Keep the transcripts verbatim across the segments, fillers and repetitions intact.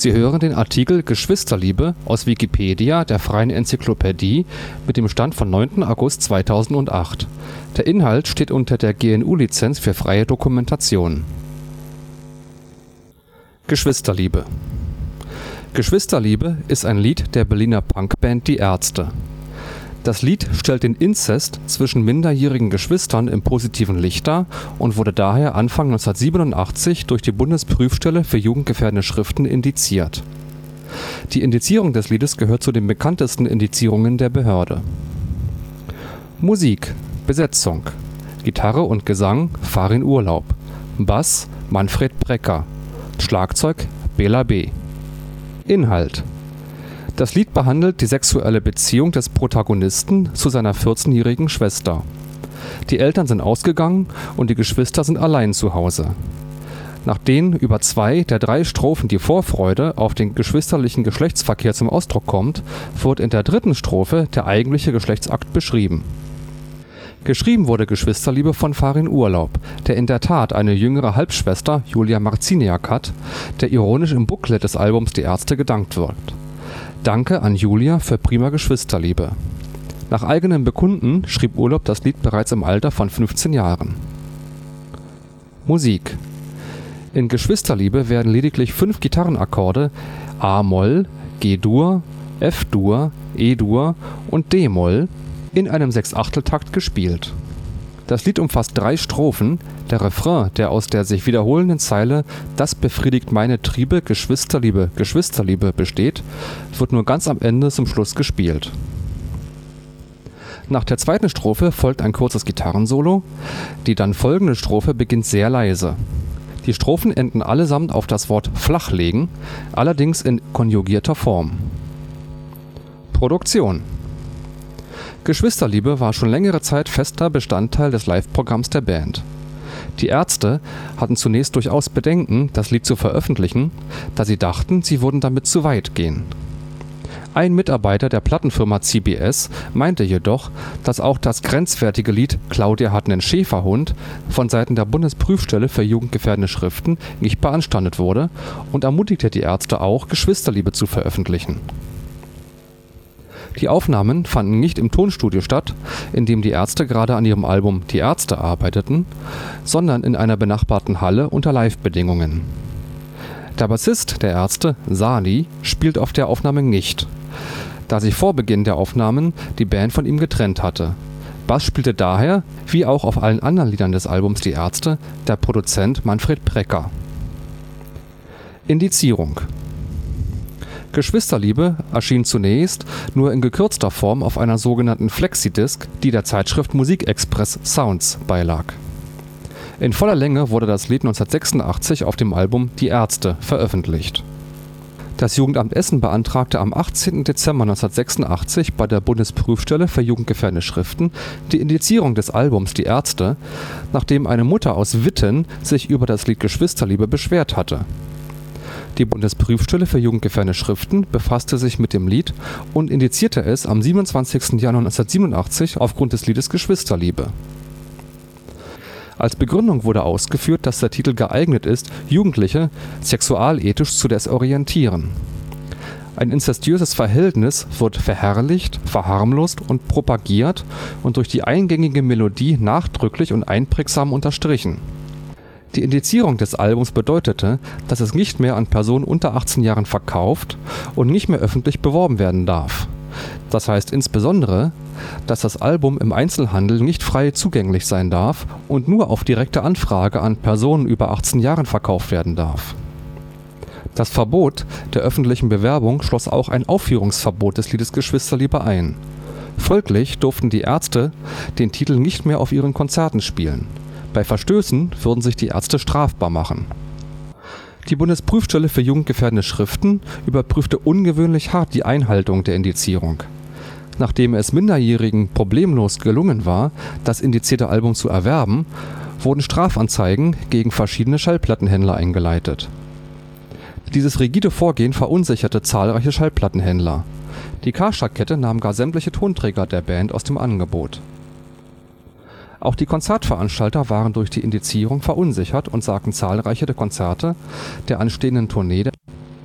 Sie hören den Artikel Geschwisterliebe, aus Wikipedia, der freien Enzyklopädie. Mit dem Stand vom neunten August zweitausendacht. Der Inhalt steht unter der G N U-Lizenz für freie Dokumentation. Geschwisterliebe. Geschwisterliebe ist ein Lied der Berliner Punkband Die Ärzte. Das Lied stellt den Inzest zwischen minderjährigen Geschwistern im positiven Licht dar und wurde daher Anfang neunzehnhundertsiebenundachtzig durch die Bundesprüfstelle für jugendgefährdende Schriften indiziert. Die Indizierung des Liedes gehört zu den bekanntesten Indizierungen der Behörde. Musik. Besetzung: Gitarre und Gesang Farin Urlaub, Bass Manfred Brecker, Schlagzeug Bela B. Inhalt: Das Lied behandelt die sexuelle Beziehung des Protagonisten zu seiner vierzehnjährigen Schwester. Die Eltern sind ausgegangen und die Geschwister sind allein zu Hause. Nachdem über zwei der drei Strophen die Vorfreude auf den geschwisterlichen Geschlechtsverkehr zum Ausdruck kommt, wird in der dritten Strophe der eigentliche Geschlechtsakt beschrieben. Geschrieben wurde Geschwisterliebe von Farin Urlaub, der in der Tat eine jüngere Halbschwester, Julia Marciniak, hat, der ironisch im Booklet des Albums Die Ärzte gedankt wird. Danke an Julia für prima Geschwisterliebe. Nach eigenem Bekunden schrieb Urlaub das Lied bereits im Alter von fünfzehn Jahren. Musik. In Geschwisterliebe werden lediglich fünf Gitarrenakkorde a-Moll, G-Dur, F-Dur, E-Dur und d-Moll in einem Sechsachteltakt gespielt. Das Lied umfasst drei Strophen. Der Refrain, der aus der sich wiederholenden Zeile „Das befriedigt meine Triebe, Geschwisterliebe, Geschwisterliebe“ besteht, wird nur ganz am Ende zum Schluss gespielt. Nach der zweiten Strophe folgt ein kurzes Gitarrensolo. Die dann folgende Strophe beginnt sehr leise. Die Strophen enden allesamt auf das Wort flachlegen, allerdings in konjugierter Form. Produktion. Geschwisterliebe war schon längere Zeit fester Bestandteil des Live-Programms der Band. Die Ärzte hatten zunächst durchaus Bedenken, das Lied zu veröffentlichen, da sie dachten, sie würden damit zu weit gehen. Ein Mitarbeiter der Plattenfirma C B S meinte jedoch, dass auch das grenzwertige Lied „Claudia hat nen Schäferhund“ von Seiten der Bundesprüfstelle für jugendgefährdende Schriften nicht beanstandet wurde und ermutigte die Ärzte auch, Geschwisterliebe zu veröffentlichen. Die Aufnahmen fanden nicht im Tonstudio statt, in dem die Ärzte gerade an ihrem Album Die Ärzte arbeiteten, sondern in einer benachbarten Halle unter Live-Bedingungen. Der Bassist der Ärzte, Sali, spielt auf der Aufnahme nicht, da sich vor Beginn der Aufnahmen die Band von ihm getrennt hatte. Bass spielte daher, wie auch auf allen anderen Liedern des Albums Die Ärzte, der Produzent Manfred Brecker. Indizierung. Geschwisterliebe erschien zunächst nur in gekürzter Form auf einer sogenannten Flexidisc, die der Zeitschrift Musikexpress Sounds beilag. In voller Länge wurde das Lied neunzehnhundertsechsundachtzig auf dem Album Die Ärzte veröffentlicht. Das Jugendamt Essen beantragte am achtzehnten Dezember neunzehnhundertsechsundachtzig bei der Bundesprüfstelle für jugendgefährdende Schriften die Indizierung des Albums Die Ärzte, nachdem eine Mutter aus Witten sich über das Lied Geschwisterliebe beschwert hatte. Die Bundesprüfstelle für jugendgefährdende Schriften befasste sich mit dem Lied und indizierte es am siebenundzwanzigsten Januar neunzehnhundertsiebenundachtzig aufgrund des Liedes Geschwisterliebe. Als Begründung wurde ausgeführt, dass der Titel geeignet ist, Jugendliche sexualethisch zu desorientieren. Ein inzestuöses Verhältnis wird verherrlicht, verharmlost und propagiert und durch die eingängige Melodie nachdrücklich und einprägsam unterstrichen. Die Indizierung des Albums bedeutete, dass es nicht mehr an Personen unter achtzehn Jahren verkauft und nicht mehr öffentlich beworben werden darf. Das heißt insbesondere, dass das Album im Einzelhandel nicht frei zugänglich sein darf und nur auf direkte Anfrage an Personen über achtzehn Jahren verkauft werden darf. Das Verbot der öffentlichen Bewerbung schloss auch ein Aufführungsverbot des Liedes Geschwisterliebe ein. Folglich durften die Ärzte den Titel nicht mehr auf ihren Konzerten spielen. Bei Verstößen würden sich die Ärzte strafbar machen. Die Bundesprüfstelle für jugendgefährdende Schriften überprüfte ungewöhnlich hart die Einhaltung der Indizierung. Nachdem es Minderjährigen problemlos gelungen war, das indizierte Album zu erwerben, wurden Strafanzeigen gegen verschiedene Schallplattenhändler eingeleitet. Dieses rigide Vorgehen verunsicherte zahlreiche Schallplattenhändler. Die Karstadt-Kette nahm gar sämtliche Tonträger der Band aus dem Angebot. Auch die Konzertveranstalter waren durch die Indizierung verunsichert und sagten zahlreiche der Konzerte der anstehenden Tournee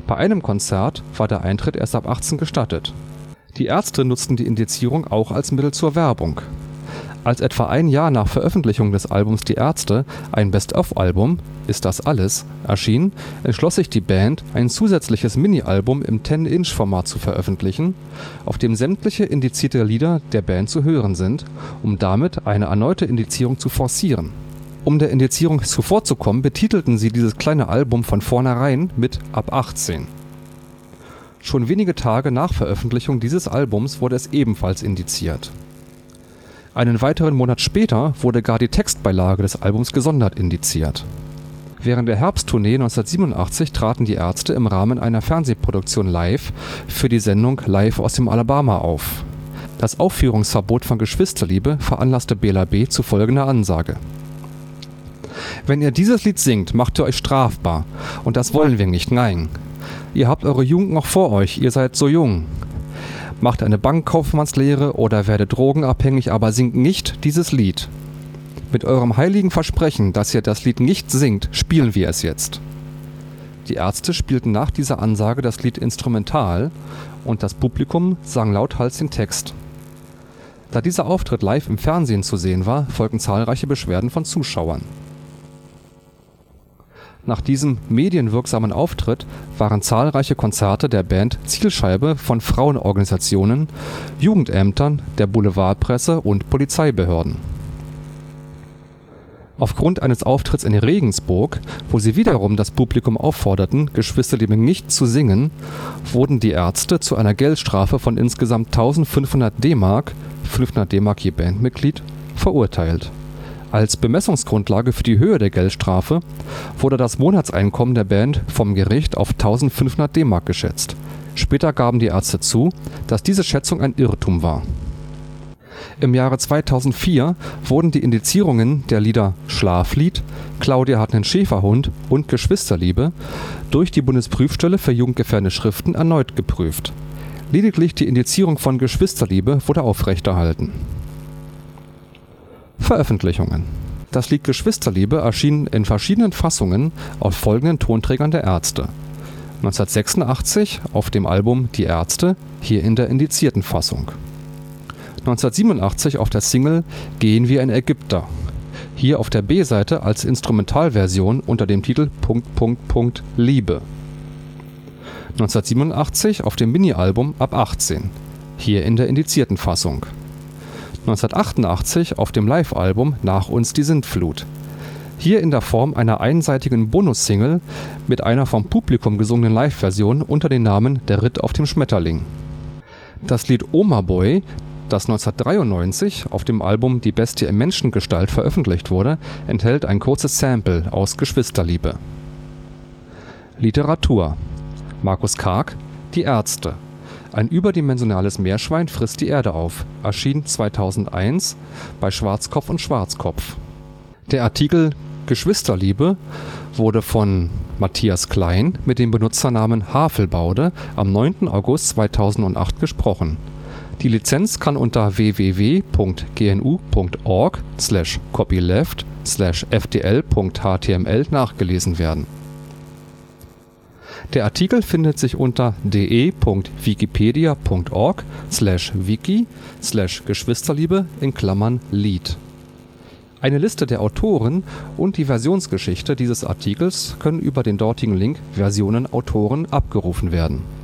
Bei einem Konzert war der Eintritt erst ab achtzehn gestattet. Die Ärzte nutzten die Indizierung auch als Mittel zur Werbung. Als etwa ein Jahr nach Veröffentlichung des Albums Die Ärzte ein Best-of-Album (Ist das alles?) erschien, entschloss sich die Band, ein zusätzliches Mini-Album im zehn Inch Format zu veröffentlichen, auf dem sämtliche indizierte Lieder der Band zu hören sind, um damit eine erneute Indizierung zu forcieren. Um der Indizierung zuvorzukommen, betitelten sie dieses kleine Album von vornherein mit „ Ab achtzehn”. Schon wenige Tage nach Veröffentlichung dieses Albums wurde es ebenfalls indiziert. Einen weiteren Monat später wurde gar die Textbeilage des Albums gesondert indiziert. Während der Herbsttournee neunzehnhundertsiebenundachtzig traten die Ärzte im Rahmen einer Fernsehproduktion live für die Sendung Live aus dem Alabama auf. Das Aufführungsverbot von Geschwisterliebe veranlasste Bela B. zu folgender Ansage: Wenn ihr dieses Lied singt, macht ihr euch strafbar. Und das wollen wir nicht, nein. Ihr habt eure Jugend noch vor euch, ihr seid so jung. Macht eine Bankkaufmannslehre oder werdet drogenabhängig, aber singt nicht dieses Lied. Mit eurem heiligen Versprechen, dass ihr das Lied nicht singt, spielen wir es jetzt. Die Ärzte spielten nach dieser Ansage das Lied instrumental und das Publikum sang lauthals den Text. Da dieser Auftritt live im Fernsehen zu sehen war, folgten zahlreiche Beschwerden von Zuschauern. Nach diesem medienwirksamen Auftritt waren zahlreiche Konzerte der Band Zielscheibe von Frauenorganisationen, Jugendämtern, der Boulevardpresse und Polizeibehörden. Aufgrund eines Auftritts in Regensburg, wo sie wiederum das Publikum aufforderten, Geschwisterliebe nicht zu singen, wurden die Ärzte zu einer Geldstrafe von insgesamt eintausendfünfhundert D-Mark (fünfhundert D-Mark je Bandmitglied) verurteilt. Als Bemessungsgrundlage für die Höhe der Geldstrafe wurde das Monatseinkommen der Band vom Gericht auf eintausendfünfhundert D-Mark geschätzt. Später gaben die Ärzte zu, dass diese Schätzung ein Irrtum war. Im Jahre zweitausendvier wurden die Indizierungen der Lieder Schlaflied, Claudia hat nen Schäferhund und Geschwisterliebe durch die Bundesprüfstelle für jugendgefährdende Schriften erneut geprüft. Lediglich die Indizierung von Geschwisterliebe wurde aufrechterhalten. Veröffentlichungen: Das Lied Geschwisterliebe erschien in verschiedenen Fassungen auf folgenden Tonträgern der Ärzte: neunzehnhundertsechsundachtzig auf dem Album Die Ärzte, hier in der indizierten Fassung; neunzehnhundertsiebenundachtzig auf der Single Gehen wie ein Ägypter, hier auf der B-Seite als Instrumentalversion unter dem Titel „ Liebe”; neunzehnhundertsiebenundachtzig auf dem Mini-Album Ab achtzehn, hier in der indizierten Fassung; neunzehnhundertachtundachtzig auf dem Live-Album Nach uns die Sintflut, hier in der Form einer einseitigen Bonus-Single mit einer vom Publikum gesungenen Live-Version unter dem Namen Der Ritt auf dem Schmetterling. Das Lied Oma Boy, das neunzehnhundertdreiundneunzig auf dem Album Die Bestie in Menschengestalt veröffentlicht wurde, enthält ein kurzes Sample aus Geschwisterliebe. Literatur: Markus Karg, Die Ärzte. Ein überdimensionales Meerschwein frisst die Erde auf, erschien zweitausendeins bei Schwarzkopf und Schwarzkopf. Der Artikel Geschwisterliebe wurde von Matthias Klein mit dem Benutzernamen Havelbaude am neunten August zweitausendacht gesprochen. Die Lizenz kann unter w w w punkt g n u punkt org slash copyleft slash f d l punkt h t m l nachgelesen werden. Der Artikel findet sich unter de punkt wikipedia punkt org slash wiki slash Geschwisterliebe in Klammern Lied. Eine Liste der Autoren und die Versionsgeschichte dieses Artikels können über den dortigen Link Versionen Autoren abgerufen werden.